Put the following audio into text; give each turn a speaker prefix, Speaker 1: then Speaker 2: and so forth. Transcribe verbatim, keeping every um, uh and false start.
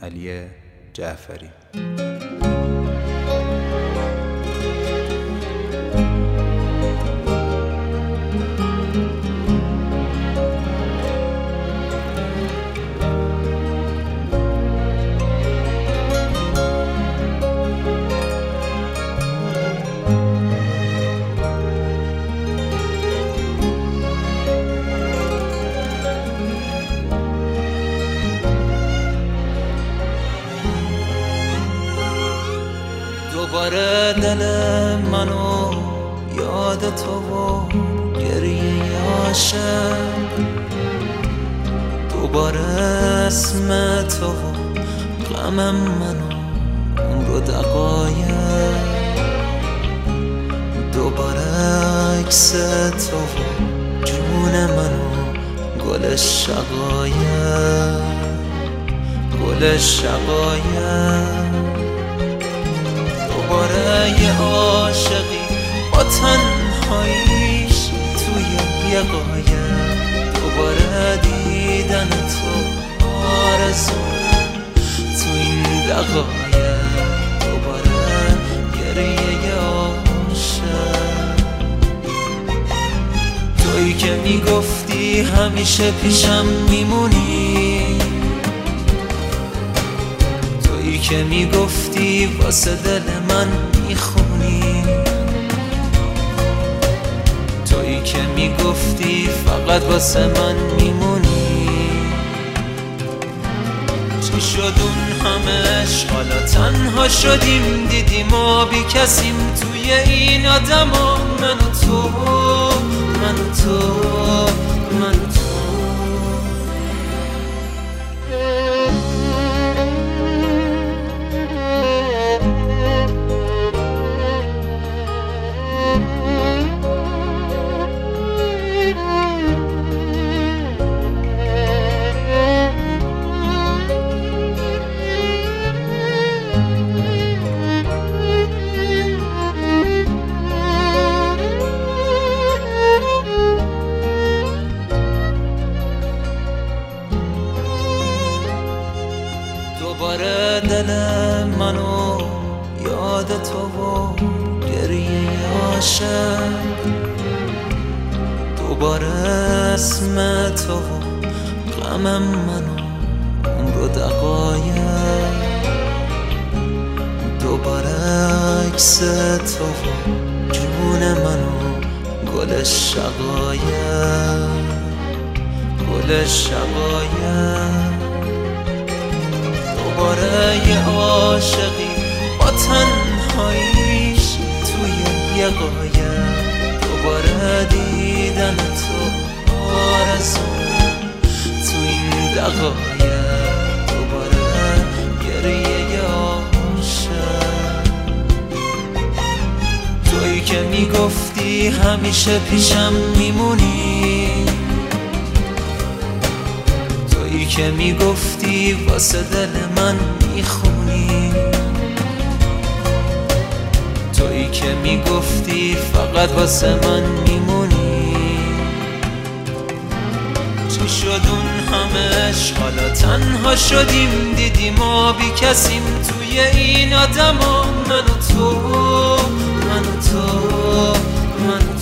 Speaker 1: علی جعفری.
Speaker 2: دوباره دل منو یاد تو و گریه عاشق، دوباره اسم تو و غمم منو عمر و دقایق، دوباره عکس تو و جون منو گل شقایق، گل شقایق. دوباره یه عاشقی با تنهاییش توی یه قایق، دوباره دیدن تو آرزوم تو این دقایق، دوباره گریه عاشق. تویی که میگفتی همیشه پیشم میمونی، تویی که میگفتی واسه دل من میخونی، تویی که میگفتی فقط واسه من میمونی. چی شد اون همه عشق حالا تنها شدیم، دیدیم ما بی کسیم توی این آدم ها، من و تو من و تو من و تو. دوباره دل منو یاد تو و گریه عاشق، دوباره اسم تو و غمم منو عمر و دقایق، دوباره عکس تو و جون منو گل شقایق، گل شقایق. دوباره یه عاشقی با تنهاییش توی یه قایق، دوباره دیدن تو آرزوم تو این دقایق، دوباره گریه عاشق. تویی که میگفتی همیشه پیشم میمونی، تویی که میگفتی واسه دل من میخونی، تویی که میگفتی فقط واسه من میمونی. چی شد اون همه عشق حالا تنها شدیم، دیدیم ما بی کسیم توی این آدم ها، من و تو من و تو من و تو.